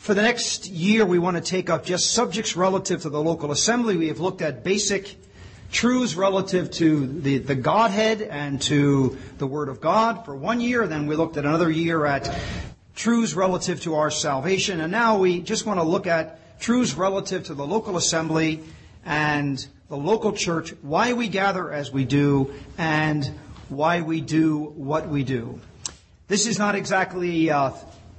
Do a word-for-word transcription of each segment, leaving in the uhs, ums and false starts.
For the next year, we want to take up just subjects relative to the local assembly. We have looked at basic truths relative to the, the Godhead and to the Word of God for one year. Then we looked at another year at truths relative to our salvation. And now we just want to look at truths relative to the local assembly and the local church, why we gather as we do, and why we do what we do. This is not exactly uh,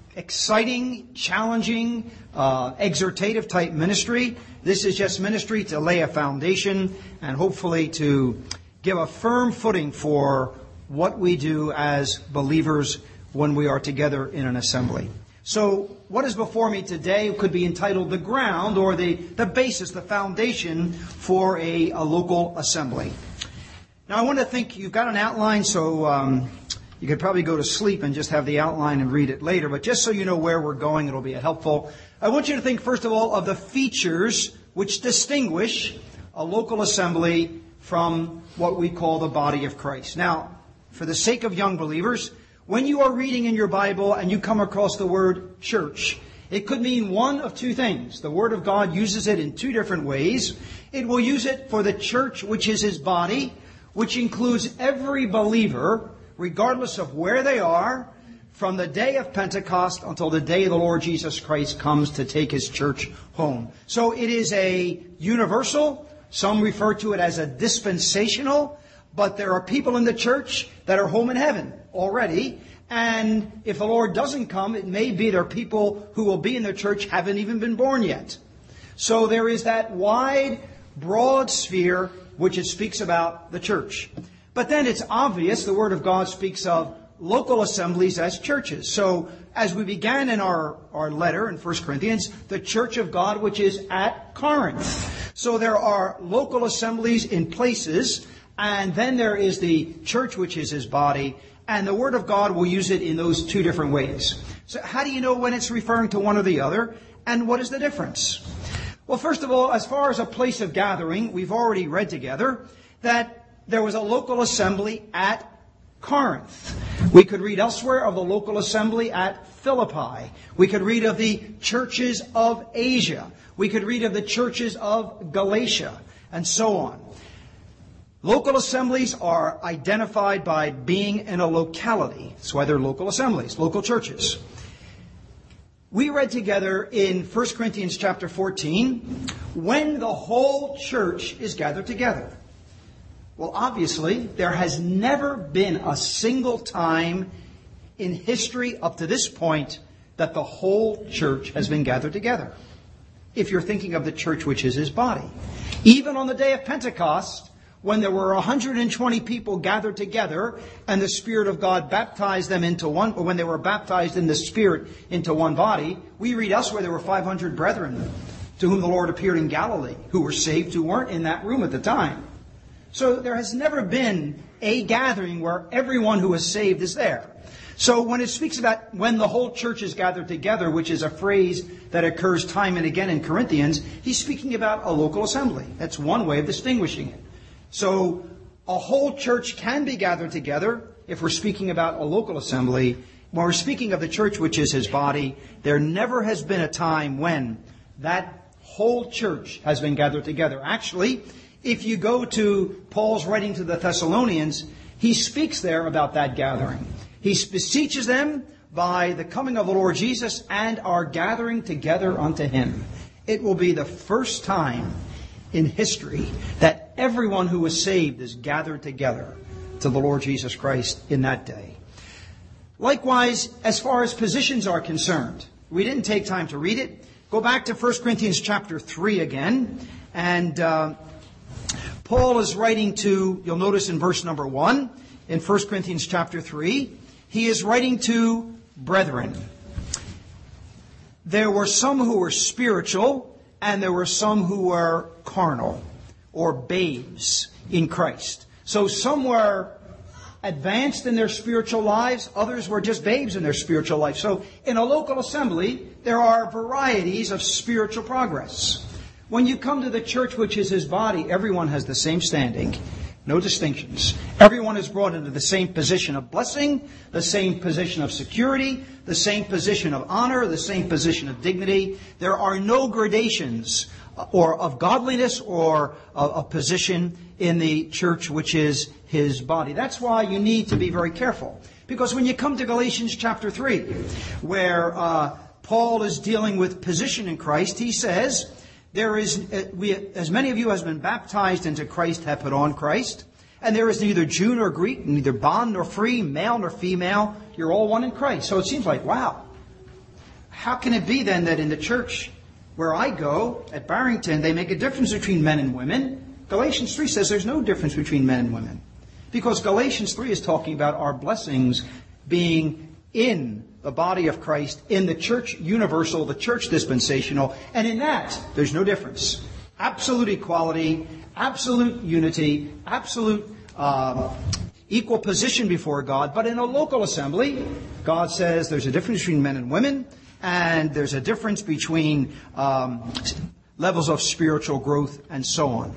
exciting, challenging, uh, exhortative type ministry. This is just ministry to lay a foundation and hopefully to give a firm footing for what we do as believers when we are together in an assembly. So what is before me today could be entitled the ground or the, the basis, the foundation for a, a local assembly. Now I want to think, you've got an outline, so um, you could probably go to sleep and just have the outline and read it later. But just so you know where we're going, it'll be helpful. I want you to think, first of all, of the features which distinguish a local assembly from what we call the body of Christ. Now, for the sake of young believers, when you are reading in your Bible and you come across the word church, it could mean one of two things. The Word of God uses it in two different ways. It will use it for the church, which is His body, which includes every believer, regardless of where they are, from the day of Pentecost until the day the Lord Jesus Christ comes to take His church home. So it is a universal. Some refer to it as a dispensational. But there are people in the church that are home in heaven already. And if the Lord doesn't come, it may be there are people who will be in the church haven't even been born yet. So there is that wide, broad sphere which it speaks about the church. But then it's obvious the Word of God speaks of local assemblies as churches. So as we began in our, our letter in First Corinthians, the church of God which is at Corinth. So there are local assemblies in places, and then there is the church which is His body, and the Word of God will use it in those two different ways. So how do you know when it's referring to one or the other, and what is the difference? Well, first of all, as far as a place of gathering, we've already read together that there was a local assembly at Corinth. We could read elsewhere of the local assembly at Philippi. We could read of the churches of Asia. We could read of the churches of Galatia, and so on. Local assemblies are identified by being in a locality. That's why they're local assemblies, local churches. We read together in First Corinthians chapter fourteen, when the whole church is gathered together. Well, obviously, there has never been a single time in history up to this point that the whole church has been gathered together. If you're thinking of the church which is His body. Even on the day of Pentecost, when there were one hundred twenty people gathered together and the Spirit of God baptized them into one, or when they were baptized in the Spirit into one body, we read elsewhere there were five hundred brethren to whom the Lord appeared in Galilee who were saved, who weren't in that room at the time. So there has never been a gathering where everyone who is saved is there. So when it speaks about when the whole church is gathered together, which is a phrase that occurs time and again in Corinthians, he's speaking about a local assembly. That's one way of distinguishing it. So a whole church can be gathered together if we're speaking about a local assembly. When we're speaking of the church, which is His body, there never has been a time when that whole church has been gathered together. Actually, if you go to Paul's writing to the Thessalonians, he speaks there about that gathering. He beseeches them by the coming of the Lord Jesus and our gathering together unto Him. It will be the first time in history that everyone who is saved is gathered together to the Lord Jesus Christ in that day. Likewise, as far as positions are concerned, we didn't take time to read it. Go back to First Corinthians chapter three again, and uh, Paul is writing to, you'll notice in verse number one, in First Corinthians chapter three, he is writing to brethren. There were some who were spiritual, and there were some who were carnal, or babes in Christ. So some were advanced in their spiritual lives, others were just babes in their spiritual life. So in a local assembly, there are varieties of spiritual progress. When you come to the church, which is His body, everyone has the same standing. No distinctions. Everyone is brought into the same position of blessing, the same position of security, the same position of honor, the same position of dignity. There are no gradations or of godliness or a position in the church, which is his body. That's why you need to be very careful. Because when you come to Galatians chapter three, where uh, Paul is dealing with position in Christ, he says, There is, we, as many of you as been baptized into Christ have put on Christ, and there is neither Jew nor Greek, neither bond nor free, male nor female. You're all one in Christ. So it seems like, wow, how can it be then that in the church where I go at Barrington, they make a difference between men and women? Galatians three says there's no difference between men and women, because Galatians three is talking about our blessings being in the body of Christ, in the church universal, the church dispensational, and in that, there's no difference. Absolute equality, absolute unity, absolute uh, equal position before God. But in a local assembly, God says there's a difference between men and women, and there's a difference between um, levels of spiritual growth, and so on.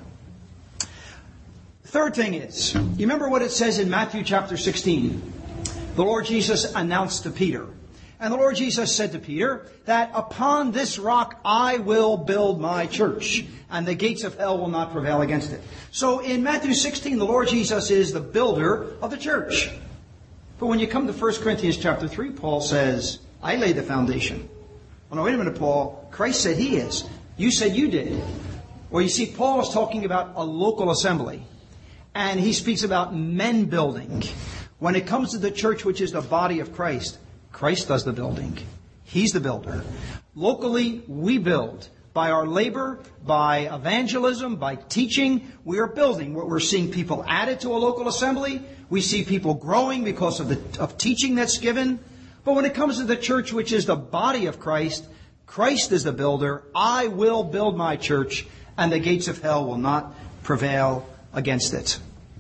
Third thing is, you remember what it says in Matthew chapter sixteen? The Lord Jesus announced to Peter. And the Lord Jesus said to Peter that upon this rock I will build my church, and the gates of hell will not prevail against it. So in Matthew sixteen, the Lord Jesus is the builder of the church. But when you come to First Corinthians chapter three, Paul says, I laid the foundation. Well, no, wait a minute, Paul. Christ said he is. You said you did. Well, you see, Paul is talking about a local assembly. And he speaks about men building. When it comes to the church, which is the body of Christ, Christ does the building. He's the builder. Locally, we build. By our labor, by evangelism, by teaching, we are building. We're seeing people added to a local assembly. We see people growing because of the of teaching that's given. But when it comes to the church, which is the body of Christ, Christ is the builder. I will build my church, and the gates of hell will not prevail against it.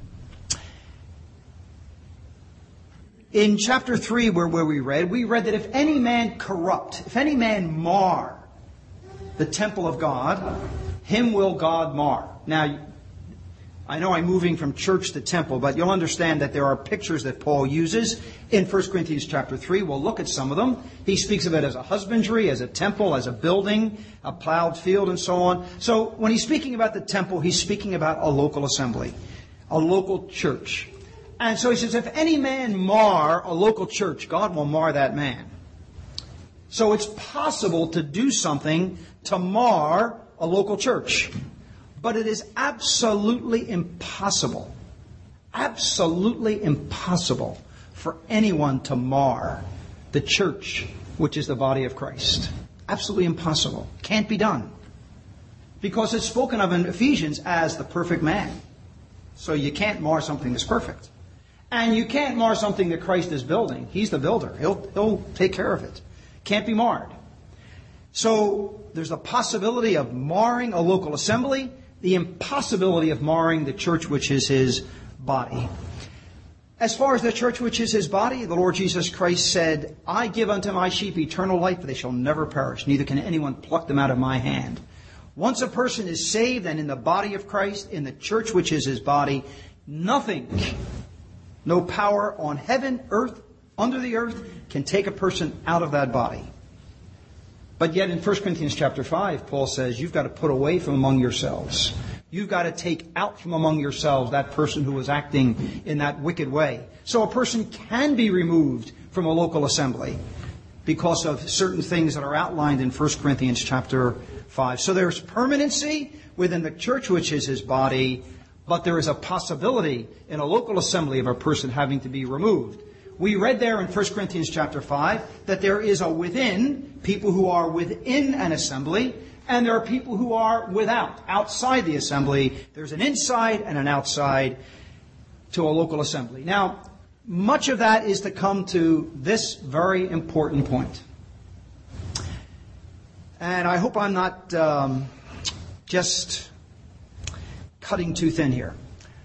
In chapter three, where, where we read, we read that if any man corrupt, if any man mar the temple of God, him will God mar. Now, I know I'm moving from church to temple, but you'll understand that there are pictures that Paul uses in First Corinthians chapter three. We'll look at some of them. He speaks of it as a husbandry, as a temple, as a building, a plowed field, and so on. So when he's speaking about the temple, he's speaking about a local assembly, a local church. And so he says, if any man mar a local church, God will mar that man. So it's possible to do something to mar a local church. But it is absolutely impossible, absolutely impossible for anyone to mar the church, which is the body of Christ. Absolutely impossible. Can't be done. Because it's spoken of in Ephesians as the perfect man. So you can't mar something that's perfect. And you can't mar something that Christ is building. He's the builder. He'll, he'll take care of it. Can't be marred. So there's the possibility of marring a local assembly, the impossibility of marring the church which is his body. As far as the church which is his body, the Lord Jesus Christ said, I give unto my sheep eternal life, but they shall never perish, neither can anyone pluck them out of my hand. Once a person is saved and in the body of Christ, in the church which is his body, nothing, no power on heaven, earth, under the earth, can take a person out of that body. But yet in First Corinthians chapter five, Paul says, you've got to put away from among yourselves. You've got to take out from among yourselves that person who was acting in that wicked way. So a person can be removed from a local assembly because of certain things that are outlined in First Corinthians chapter five. So there's permanency within the church, which is his body, but there is a possibility in a local assembly of a person having to be removed. We read there in First Corinthians chapter five that there is a within, people who are within an assembly, and there are people who are without, outside the assembly. There's an inside and an outside to a local assembly. Now, much of that is to come to this very important point. And I hope I'm not um, just cutting too thin here.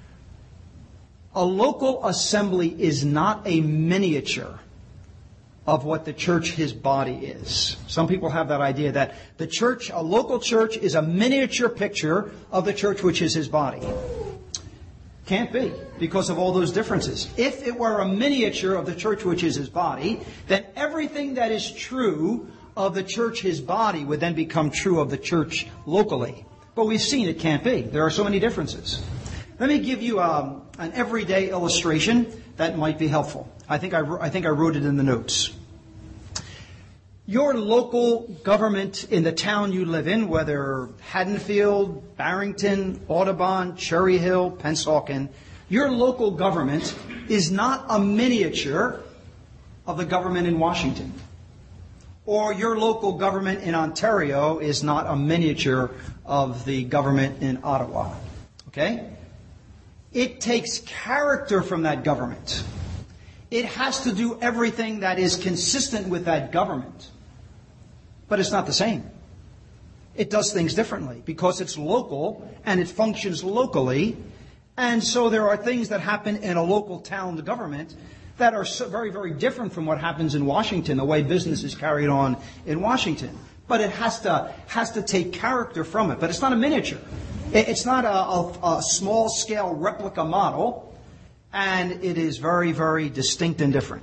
A local assembly is not a miniature of what the church, his body, is. Some people have that idea that the church, a local church, is a miniature picture of the church, which is his body. Can't be, because of all those differences. If it were a miniature of the church which is his body, then everything that is true of the church, his body, would then become true of the church locally. But we've seen it can't be. There are so many differences. Let me give you um, an everyday illustration that might be helpful. I think I, I think I wrote it in the notes. Your local government in the town you live in, whether Haddonfield, Barrington, Audubon, Cherry Hill, Pennsauken, your local government is not a miniature of the government in Washington. Or your local government in Ontario is not a miniature of the government in Ottawa. Okay? It takes character from that government. It has to do everything that is consistent with that government. But it's not the same. It does things differently because it's local and it functions locally. And so there are things that happen in a local town government that are so very, very different from what happens in Washington, the way business is carried on in Washington. But it has to has to take character from it. But it's not a miniature. It's not a, a, a small-scale replica model. And it is very, very distinct and different.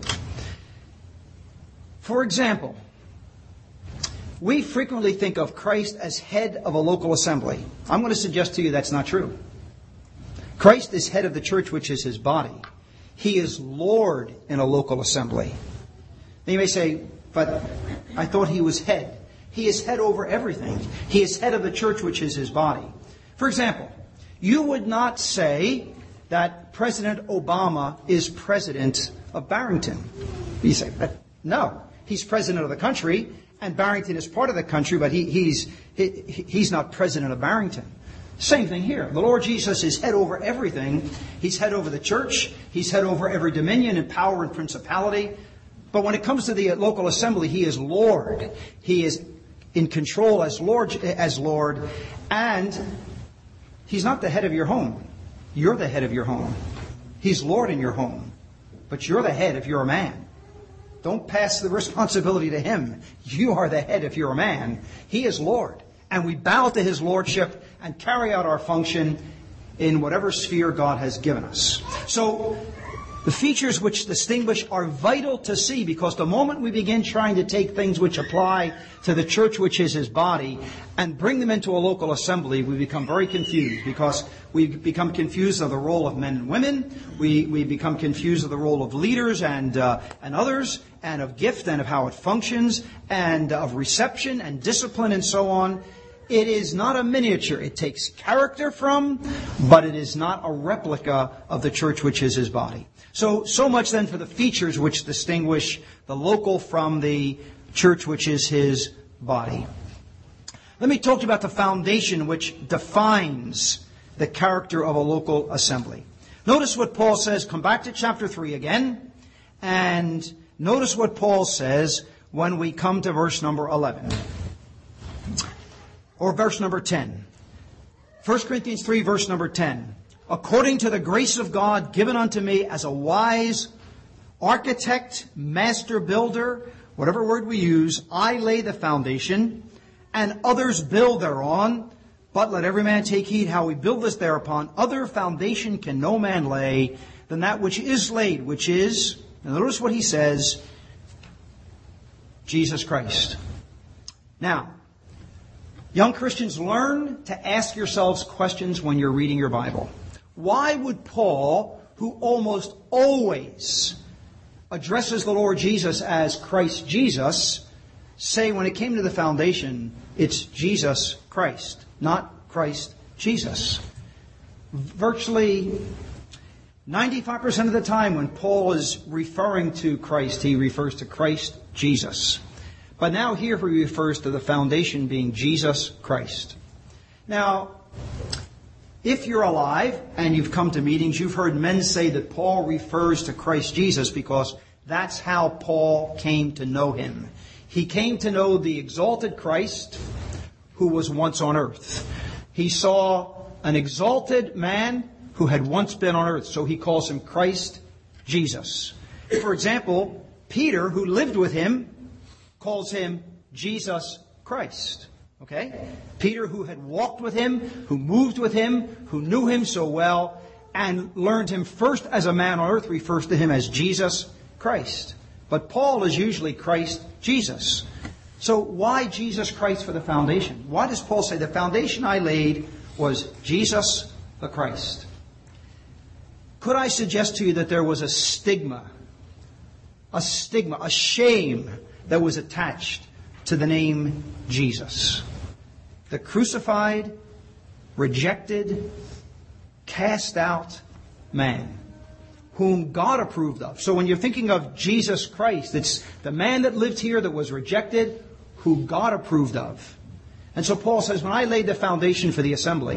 For example, we frequently think of Christ as head of a local assembly. I'm going to suggest to you that's not true. Christ is head of the church, which is his body. He is Lord in a local assembly. Now you may say, but I thought he was head. He is head over everything. He is head of the church, which is his body. For example, you would not say that President Obama is president of Barrington. You say, but no, he's president of the country, and Barrington is part of the country, but he, he's he, he's not president of Barrington. Same thing here. The Lord Jesus is head over everything. He's head over the church. He's head over every dominion and power and principality. But when it comes to the local assembly, he is Lord. He is in control as Lord, as Lord, and he's not the head of your home. You're the head of your home. He's Lord in your home. But you're the head if you're a man. Don't pass the responsibility to him. You are the head if you're a man. He is Lord. And we bow to his lordship and carry out our function in whatever sphere God has given us. So the features which distinguish are vital to see, because the moment we begin trying to take things which apply to the church, which is his body, and bring them into a local assembly, we become very confused, because we become confused of the role of men and women. We, we become confused of the role of leaders and, uh, and others, and of gift and of how it functions, and of reception and discipline and so on. It is not a miniature. It takes character from, but it is not a replica of the church, which is his body. So, so much then for the features which distinguish the local from the church, which is his body. Let me talk about the foundation which defines the character of a local assembly. Notice what Paul says. Come back to chapter three again. And notice what Paul says when we come to verse number eleven. Or verse number ten. First Corinthians three, verse number ten. According to the grace of God given unto me as a wise architect, master builder, whatever word we use, I lay the foundation, and others build thereon. But let every man take heed how he buildeth thereupon. Other foundation can no man lay than that which is laid, which is, and notice what he says, Jesus Christ. Now, young Christians, learn to ask yourselves questions when you're reading your Bible. Why would Paul, who almost always addresses the Lord Jesus as Christ Jesus, say when it came to the foundation, it's Jesus Christ, not Christ Jesus? Virtually ninety-five percent of the time when Paul is referring to Christ, he refers to Christ Jesus. But now here he refers to the foundation being Jesus Christ. Now, if you're alive and you've come to meetings, you've heard men say that Paul refers to Christ Jesus because that's how Paul came to know him. He came to know the exalted Christ who was once on earth. He saw an exalted man who had once been on earth, so he calls him Christ Jesus. For example, Peter, who lived with him, calls him Jesus Christ. Okay? Peter, who had walked with him, who moved with him, who knew him so well, and learned him first as a man on earth refers to him as Jesus Christ. But Paul is usually Christ Jesus. So why Jesus Christ for the foundation? Why does Paul say the foundation I laid was Jesus the Christ? Could I suggest to you that there was a stigma, a stigma, a shame that was attached to the name Jesus? The crucified, rejected, cast out man whom God approved of. So when you're thinking of Jesus Christ, it's the man that lived here that was rejected, who God approved of. And so Paul says, when I laid the foundation for the assembly,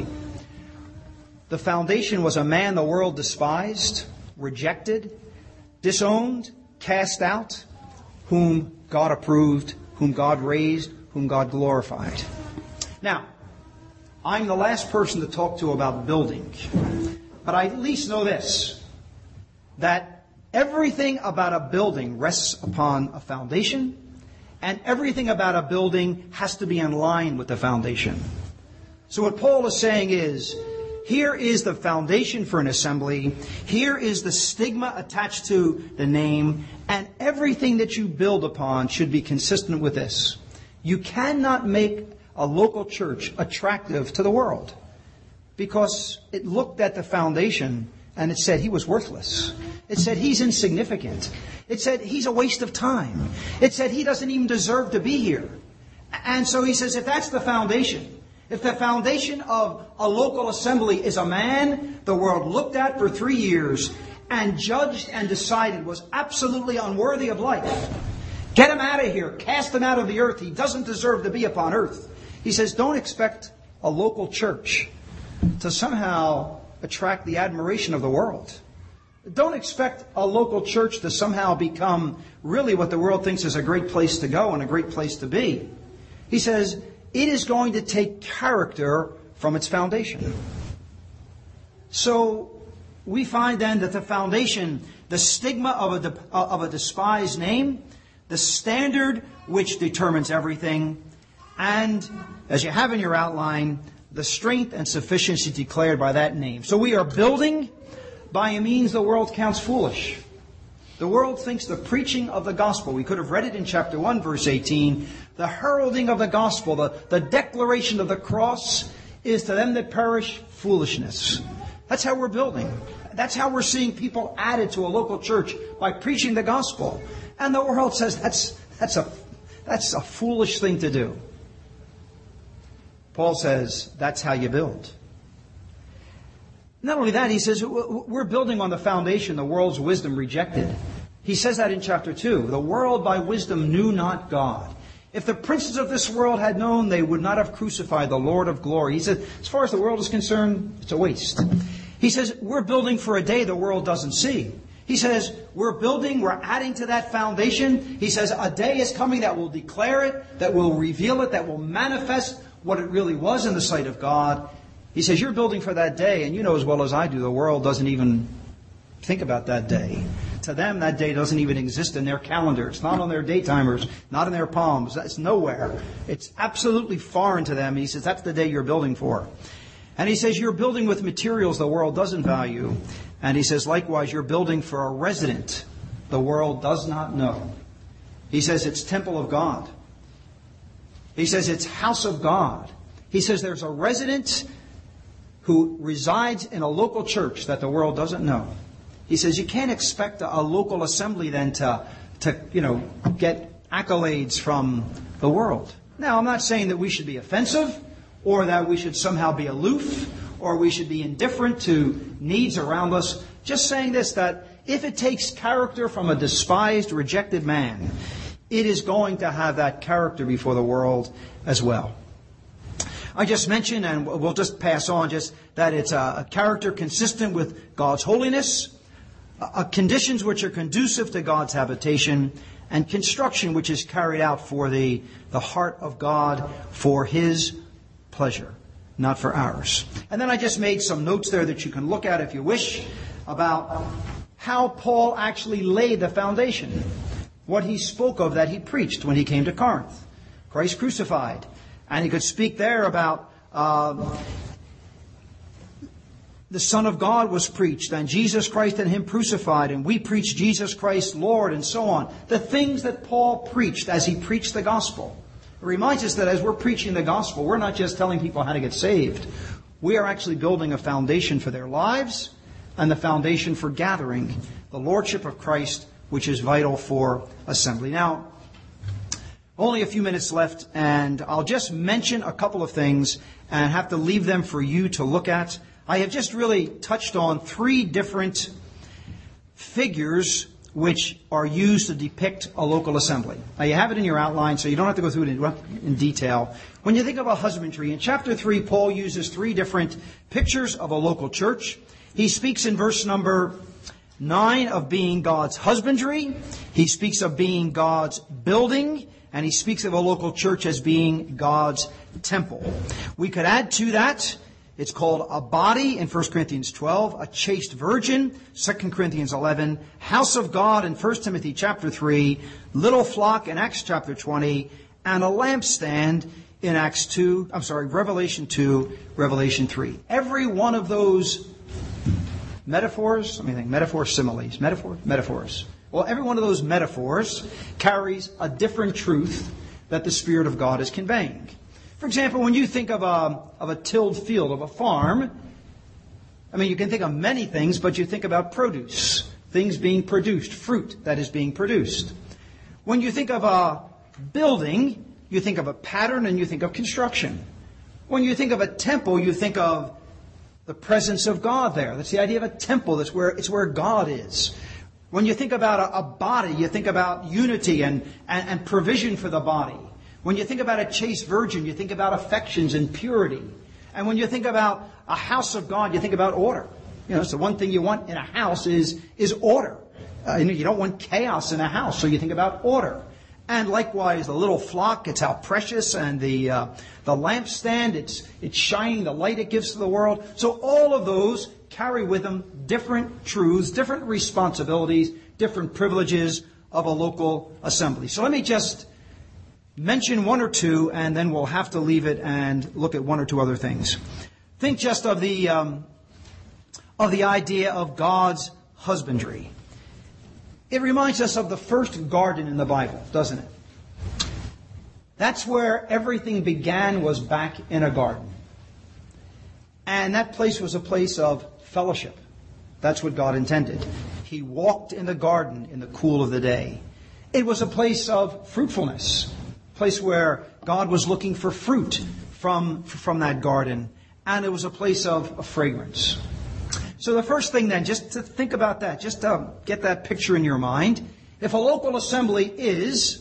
the foundation was a man the world despised, rejected, disowned, cast out, whom God approved, whom God raised, whom God glorified. Now, I'm the last person to talk to about building, but I at least know this, that everything about a building rests upon a foundation, and everything about a building has to be in line with the foundation. So what Paul is saying is, here is the foundation for an assembly. Here is the stigma attached to the name. And everything that you build upon should be consistent with this. You cannot make a local church attractive to the world, because it looked at the foundation and it said he was worthless. It said he's insignificant. It said he's a waste of time. It said he doesn't even deserve to be here. And so he says, if that's the foundation, if the foundation of a local assembly is a man the world looked at for three years and judged and decided was absolutely unworthy of life, get him out of here, cast him out of the earth. He doesn't deserve to be upon earth. He says, don't expect a local church to somehow attract the admiration of the world. Don't expect a local church to somehow become really what the world thinks is a great place to go and a great place to be. He says, it is going to take character from its foundation. So we find then that the foundation, the stigma of a, of a despised name, the standard which determines everything, and as you have in your outline, the strength and sufficiency declared by that name. So we are building by a means the world counts foolish. The world thinks the preaching of the gospel, we could have read it in chapter one, verse eighteen, the heralding of the gospel, the, the declaration of the cross is to them that perish foolishness. That's how we're building. That's how we're seeing people added to a local church, by preaching the gospel. And the world says that's, that's, a, that's a foolish thing to do. Paul says that's how you build. Not only that, he says we're building on the foundation the world's wisdom rejected. He says that in chapter two. The world by wisdom knew not God. If the princes of this world had known, they would not have crucified the Lord of glory. He said, as far as the world is concerned, it's a waste. He says, we're building for a day the world doesn't see. He says, we're building, we're adding to that foundation. He says, a day is coming that will declare it, that will reveal it, that will manifest what it really was in the sight of God. He says, you're building for that day, and you know as well as I do, the world doesn't even think about that day. To them, that day doesn't even exist in their calendar. It's not on their day timers, not in their palms. It's nowhere. It's absolutely foreign to them. He says, that's the day you're building for. And he says, you're building with materials the world doesn't value. And he says, likewise, you're building for a resident the world does not know. He says, it's temple of God. He says, it's house of God. He says, there's a resident who resides in a local church that the world doesn't know. He says, you can't expect a, a local assembly then to, to, you know, get accolades from the world. Now, I'm not saying that we should be offensive or that we should somehow be aloof or we should be indifferent to needs around us. Just saying this, that if it takes character from a despised, rejected man, it is going to have that character before the world as well. I just mentioned, and we'll just pass on, just that it's a, a character consistent with God's holiness, a, a conditions which are conducive to God's habitation, and construction which is carried out for the, the heart of God for His pleasure, not for ours. And then I just made some notes there that you can look at if you wish about how Paul actually laid the foundation, what he spoke of that he preached when he came to Corinth, Christ crucified. And he could speak there about uh, the Son of God was preached, and Jesus Christ and Him crucified, and we preach Jesus Christ Lord, and so on. The things that Paul preached as he preached the gospel. It reminds us that as we're preaching the gospel, we're not just telling people how to get saved. We are actually building a foundation for their lives and the foundation for gathering the Lordship of Christ, which is vital for assembly. Now, only a few minutes left, and I'll just mention a couple of things and have to leave them for you to look at. I have just really touched on three different figures which are used to depict a local assembly. Now, you have it in your outline, so you don't have to go through it in, in detail. When you think of a husbandry, in chapter three, Paul uses three different pictures of a local church. He speaks in verse number nine of being God's husbandry. He speaks of being God's building. And he speaks of a local church as being God's temple. We could add to that, it's called a body in First Corinthians twelve, a chaste virgin, Second Corinthians eleven, house of God in First Timothy chapter three, little flock in Acts chapter twenty, and a lampstand in Acts two, I'm sorry, Revelation two, Revelation three. Every one of those metaphors, let me think, metaphors, similes, metaphor, metaphors. Well, every one of those metaphors carries a different truth that the Spirit of God is conveying. For example, when you think of a, of a tilled field, of a farm, I mean, you can think of many things, but you think about produce, things being produced, fruit that is being produced. When you think of a building, you think of a pattern and you think of construction. When you think of a temple, you think of the presence of God there. That's the idea of a temple. That's where it's where God is. When you think about a, a body, you think about unity and, and, and provision for the body. When you think about a chaste virgin, you think about affections and purity. And when you think about a house of God, you think about order. You know, so one thing you want in a house is, is order. Uh, you don't want chaos in a house, so you think about order. And likewise, the little flock, it's how precious, and the uh, the lampstand, it's it's shining, the light it gives to the world. So all of those carry with them different truths, different responsibilities, different privileges of a local assembly. So let me just mention one or two, and then we'll have to leave it and look at one or two other things. Think just of the um, of the idea of God's husbandry. It reminds us of the first garden in the Bible, doesn't it? That's where everything began, was back in a garden. And that place was a place of fellowship. That's what God intended. He walked in the garden in the cool of the day. It was a place of fruitfulness, a place where God was looking for fruit from, from that garden. And it was a place of, of fragrance. So the first thing then, just to think about that, just to get that picture in your mind. If a local assembly is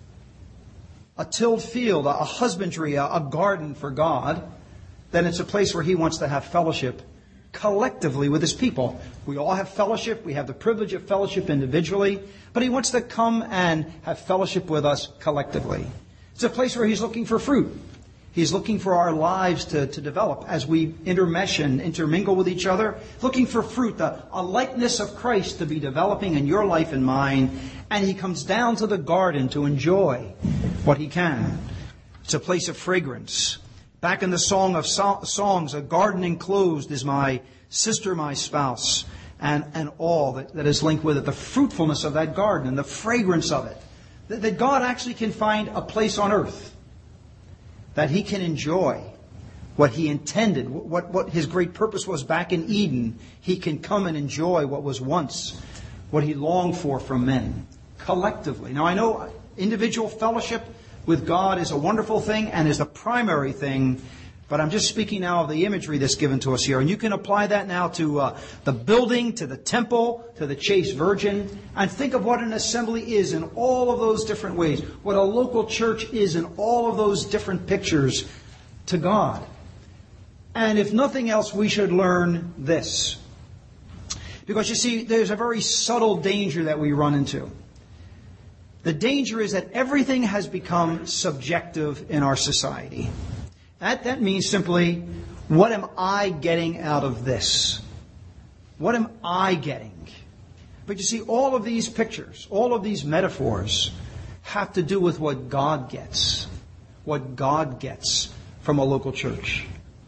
a tilled field, a husbandry, a, a garden for God, then it's a place where He wants to have fellowship collectively with His people. We all have fellowship. We have the privilege of fellowship individually, but He wants to come and have fellowship with us collectively. It's a place where He's looking for fruit. He's looking for our lives to, to develop as we intermesh and intermingle with each other, looking for fruit, a, a likeness of Christ to be developing in your life and mine. And He comes down to the garden to enjoy what He can. It's a place of fragrance. Back in the Song of so- Songs, a garden enclosed is my sister, my spouse, and, and all that, that is linked with it. The fruitfulness of that garden and the fragrance of it. That, that God actually can find a place on earth that He can enjoy what He intended, what, what His great purpose was back in Eden. He can come and enjoy what was once, what He longed for from men, collectively. Now I know individual fellowship with God is a wonderful thing and is the primary thing, but I'm just speaking now of the imagery that's given to us here. And you can apply that now to uh, the building, to the temple, to the chaste virgin, and think of what an assembly is in all of those different ways, what a local church is in all of those different pictures to God. And if nothing else, we should learn this. Because you see, there's a very subtle danger that we run into. The danger is that everything has become subjective in our society. That, that means simply, what am I getting out of this? What am I getting? But you see, all of these pictures, all of these metaphors have to do with what God gets. What God gets from a local church.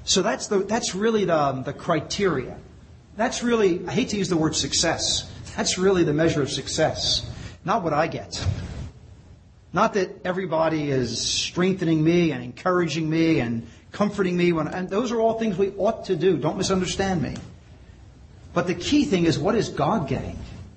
So that's the that's really the, the criteria. That's really, I hate to use the word success. That's really the measure of success. Not what I get. Not that everybody is strengthening me and encouraging me and comforting me. When, and those are all things we ought to do. Don't misunderstand me. But the key thing is, what is God getting?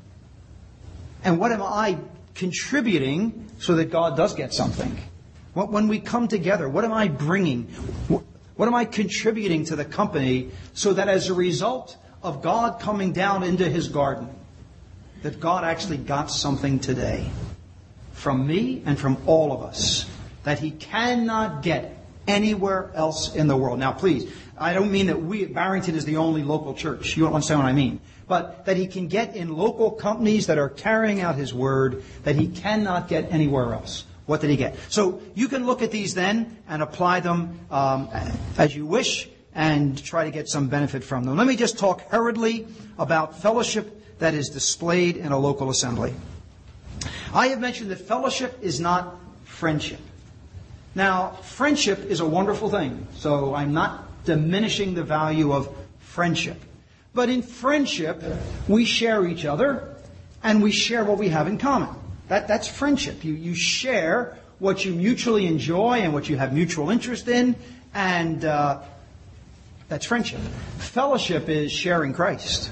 And what am I contributing so that God does get something? When we come together, what am I bringing? What am I contributing to the company so that as a result of God coming down into His garden, that God actually got something today from me and from all of us that He cannot get anywhere else in the world. Now, please, I don't mean that we, Barrington is the only local church. You don't understand what I mean. But that He can get in local companies that are carrying out His word that He cannot get anywhere else. What did He get? So you can look at these then and apply them um, as you wish and try to get some benefit from them. Let me just talk hurriedly about fellowship that is displayed in a local assembly. I have mentioned that fellowship is not friendship. Now, friendship is a wonderful thing, so I'm not diminishing the value of friendship. But in friendship, we share each other and we share what we have in common. That, that's friendship. You, you share what you mutually enjoy and what you have mutual interest in, and uh, that's friendship. Fellowship is sharing Christ.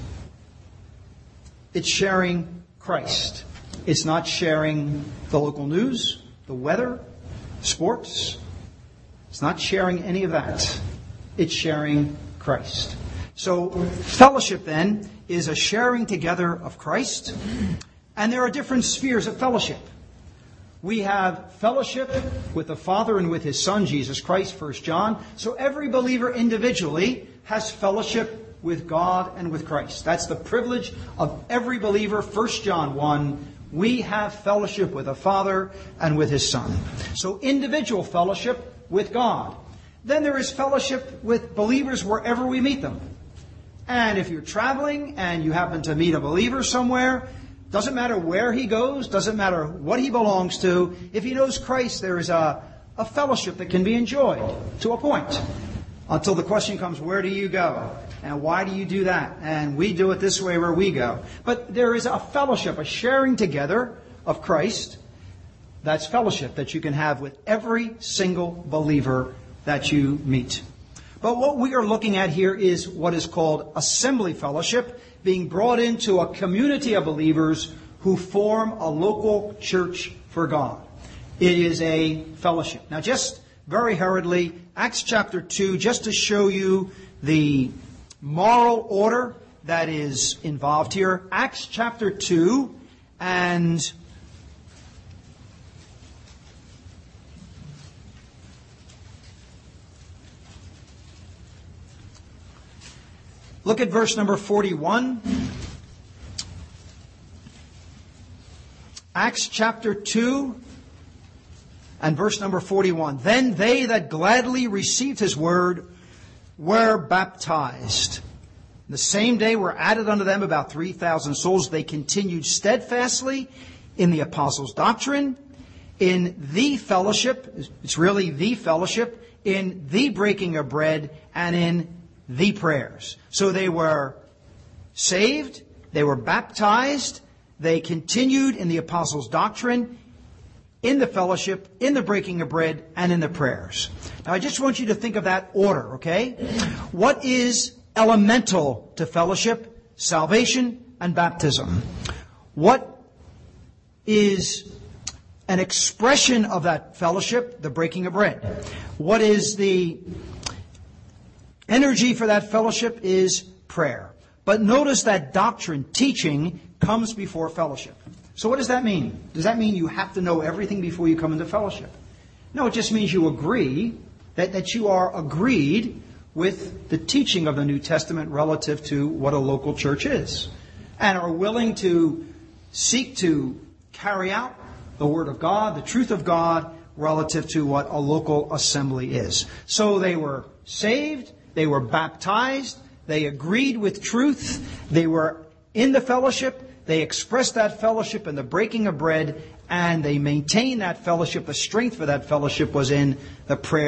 It's sharing Christ. It's not sharing the local news, the weather, sports. It's not sharing any of that. It's sharing Christ. So fellowship then is a sharing together of Christ. And there are different spheres of fellowship. We have fellowship with the Father and with His Son, Jesus Christ, First John. So every believer individually has fellowship with God and with Christ. That's the privilege of every believer. First John one, we have fellowship with the Father and with His Son. So individual fellowship with God. Then there is fellowship with believers wherever we meet them. And if you're traveling and you happen to meet a believer somewhere, doesn't matter where he goes, doesn't matter what he belongs to, if he knows Christ, there is a, a fellowship that can be enjoyed to a point. Until the question comes, where do you go? And why do you do that? And we do it this way where we go. But there is a fellowship, a sharing together of Christ. That's fellowship that you can have with every single believer that you meet. But what we are looking at here is what is called assembly fellowship, being brought into a community of believers who form a local church for God. It is a fellowship. Now, just very hurriedly, Acts chapter two, just to show you the moral order that is involved here. Acts chapter two, and look at verse number forty-one. Acts chapter two and verse number forty-one. Then they that gladly received His word were baptized. The same day were added unto them about three thousand souls. They continued steadfastly in the apostles' doctrine, in the fellowship, it's really the fellowship, in the breaking of bread, and in the prayers. So they were saved, they were baptized, they continued in the apostles' doctrine, in the fellowship, in the breaking of bread, and in the prayers. Now I just want you to think of that order, okay? What is elemental to fellowship? Salvation and baptism. What is an expression of that fellowship? The breaking of bread. What is the energy for that fellowship? Is prayer. But notice that doctrine, teaching, comes before fellowship. So what does that mean? Does that mean you have to know everything before you come into fellowship? No, it just means you agree, that, that you are agreed with the teaching of the New Testament relative to what a local church is, and are willing to seek to carry out the Word of God, the truth of God, relative to what a local assembly is. So they were saved, they were baptized, they agreed with truth, they were in the fellowship, they expressed that fellowship in the breaking of bread, and they maintained that fellowship. The strength for that fellowship was in the prayer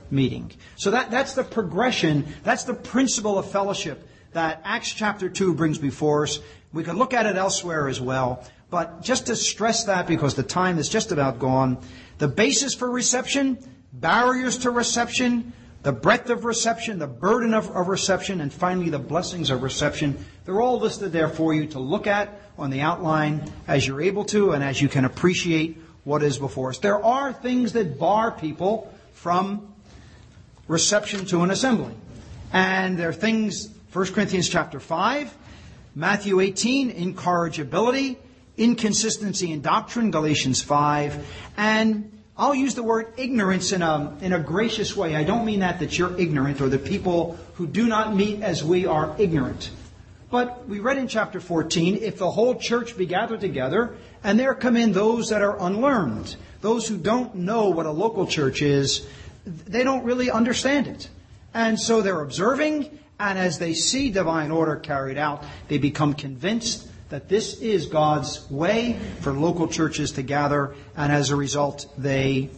meeting. So that, that's the progression, that's the principle of fellowship that Acts chapter two brings before us. We could look at it elsewhere as well. But just to stress that, because the time is just about gone, the basis for reception, barriers to reception, the breadth of reception, the burden of, of reception, and finally the blessings of reception, they're all listed there for you to look at on the outline as you're able to and as you can appreciate what is before us. There are things that bar people from reception to an assembly. And there are things, First Corinthians chapter five, Matthew eighteen, incorrigibility, inconsistency in doctrine, Galatians five, and I'll use the word ignorance in a, in a gracious way. I don't mean that that you're ignorant or that people who do not meet as we are ignorant. But we read in chapter fourteen, if the whole church be gathered together, and there come in those that are unlearned, those who don't know what a local church is, they don't really understand it. And so they're observing, and as they see divine order carried out, they become convinced that this is God's way for local churches to gather, and as a result, they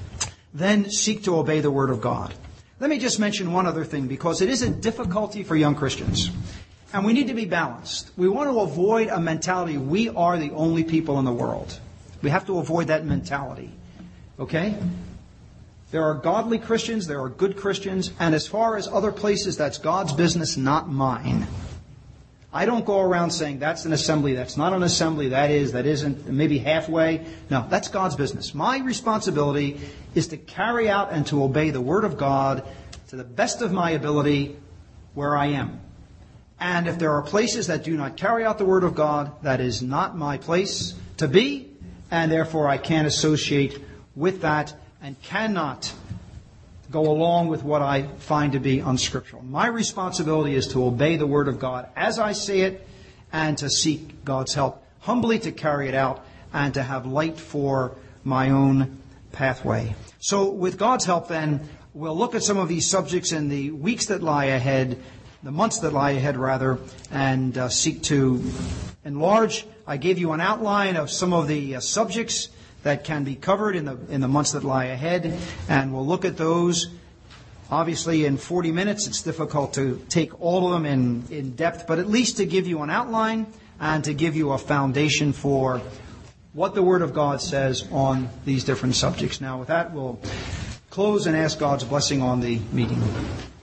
then seek to obey the Word of God. Let me just mention one other thing, because it is a difficulty for young Christians. And we need to be balanced. We want to avoid a mentality, we are the only people in the world. We have to avoid that mentality. Okay? There are godly Christians, there are good Christians, and as far as other places, that's God's business, not mine. I don't go around saying that's an assembly, that's not an assembly, that is, that isn't, maybe halfway. No, that's God's business. My responsibility is to carry out and to obey the Word of God to the best of my ability where I am. And if there are places that do not carry out the Word of God, that is not my place to be, and therefore I can't associate with that and cannot go along with what I find to be unscriptural. My responsibility is to obey the Word of God as I say it and to seek God's help, humbly to carry it out and to have light for my own pathway. So with God's help then, we'll look at some of these subjects in the weeks that lie ahead, the months that lie ahead rather, and uh, seek to enlarge. I gave you an outline of some of the uh, subjects that can be covered in the in the months that lie ahead, and we'll look at those. Obviously, in forty minutes, it's difficult to take all of them in, in depth, but at least to give you an outline and to give you a foundation for what the Word of God says on these different subjects. Now, with that, we'll close and ask God's blessing on the meeting.